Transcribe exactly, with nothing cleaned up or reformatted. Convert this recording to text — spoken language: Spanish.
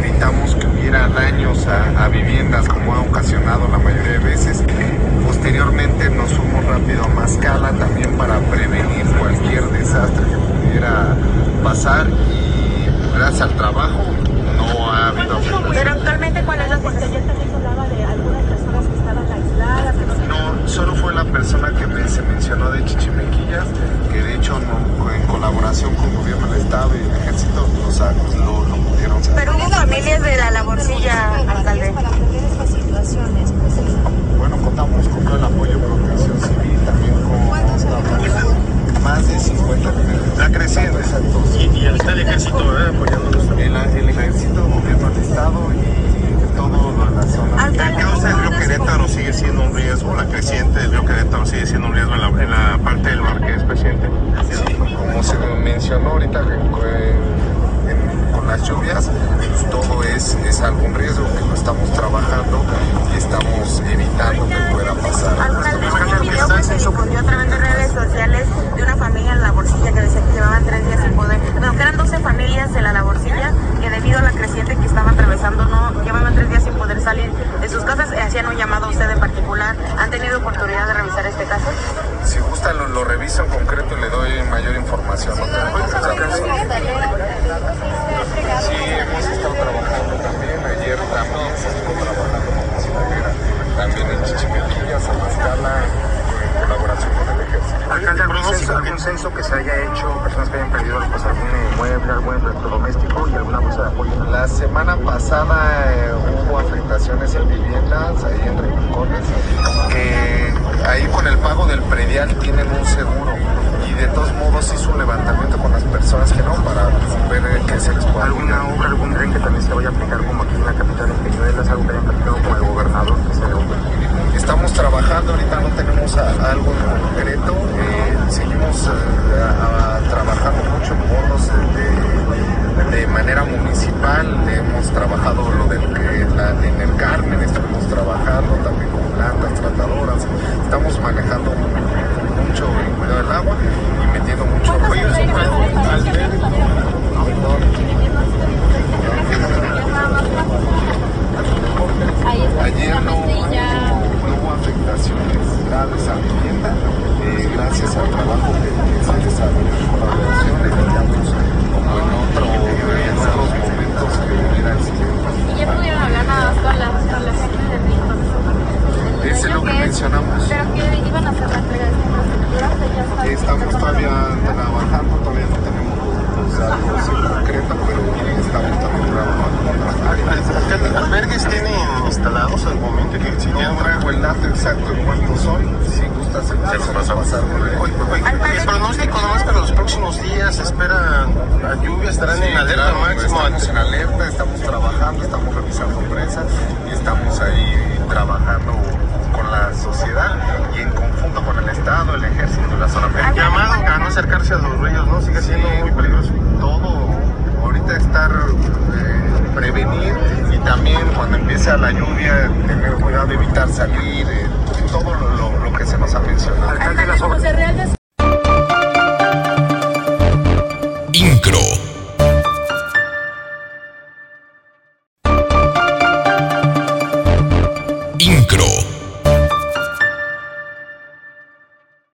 evitamos que hubiera daños a, a viviendas como ha ocasionado la mayoría de veces. Posteriormente nos fuimos rápido a Mascala también para prevenir cualquier desastre que pudiera pasar y gracias al trabajo no ha habido afectación. Pero actualmente, ¿cuál es la situación? Ya también se hablaba de algunas personas que estaban aisladas. No, solo fue la persona que me, se mencionó de Chichimequillas, que de hecho no, en colaboración con el gobierno del estado y el ejército los, lo, lo pudieron saber. Pero hubo familias de la Laborcilla, alcalde. Para atender estas situaciones, pues, bueno, contamos con todo el apoyo de Protección Civil, también con más de cincuenta elementos. La creciente. Exacto. Y, y está el ejército, ¿eh? Apoyándonos. El, el ejército, el gobierno del estado y todo la zona. El cauce del río Querétaro sigue siendo un riesgo, la creciente del río Querétaro sigue siendo un riesgo en la, en la parte del Marqués, presidente. Sí, como se mencionó ahorita en, en, con las lluvias, pues todo es, es algún riesgo que lo estamos trabajando y estamos evitando que pueda pasar. Alcalde, un video que se difundió a través de redes sociales de una familia en la Laborcilla que decía que llevaban tres días sin poder, bueno, que eran doce familias de la Laborcilla que debido a la creciente que estaban atravesando no llevaban tres días sin poder salir de sus casas. Hacían un llamado a usted en particular. ¿Han tenido oportunidad de revisar este caso? Si gusta lo, lo reviso en concreto y le doy mayor información. ¿No? Sí, hemos estado trabajando también. Ayer también se estuvo trabajando con Cocinalera, también en Chichimequillas, en Mascala, en colaboración con el ejército. Alcalde, ¿algún censo, algún censo que se haya hecho, personas que hayan perdido pues, algún inmueble, algún electrodoméstico y alguna bolsa de apoyo? La semana pasada eh, hubo afectaciones en viviendas, ahí en rincones, que ahí con el pago del predial tienen un seguro y de todos modos hizo un levantamiento con las personas que no, para ver qué se les puede. ¿Alguna obra, algún tren que también se vaya a aplicar como aquí en la capital en Peñuelas, algo que hayan platicado con el gobernador que se dé? Estamos trabajando, ahorita no tenemos a, a algo en concreto, eh, seguimos eh, a, a, trabajando mucho en bonos de, de manera municipal, hemos trabajado lo del que la, en el Carmen, estuvimos trabajando también con plantas tratadoras, estamos manejando mucho el cuidado del agua y metiendo mucho ruido. Ayer no, no hubo afectaciones graves a la vivienda, eh, gracias al trabajo que, que se desarrolló en colaboración, evitamos como en, otro, en otros momentos que hubiera accidentes. ¿Y ya pudieron hablar nada más con la, con la gente de Rincón? Eso es lo que mencionamos. ¿Pero que iban a hacer la entrega de esta infraestructura? Estamos todavía trabajando, todavía no tenemos los datos en concreto, pero estamos también trabajando con las áreas. ¿Albergues tienen instalados al momento que si no traigo el dato exacto de cuántos son? Si gustas se nos pasa a pasar. El pronóstico nomás para los próximos días, se espera la lluvia, estarán sí, en alerta claro, máximo. Estamos en alerta, estamos trabajando, estamos revisando prensa y estamos ahí trabajando con la sociedad y en conjunto con el Estado, el Ejército y la zona El llamado a no acercarse a los ríos, ¿no? Sigue siendo sí, muy peligroso. Todo, ahorita estar, eh, prevenir y también cuando empiece la lluvia, tener cuidado de evitar salir, eh, todo lo, lo, lo que se nos ha mencionado. Alcalde, las obras. Incro.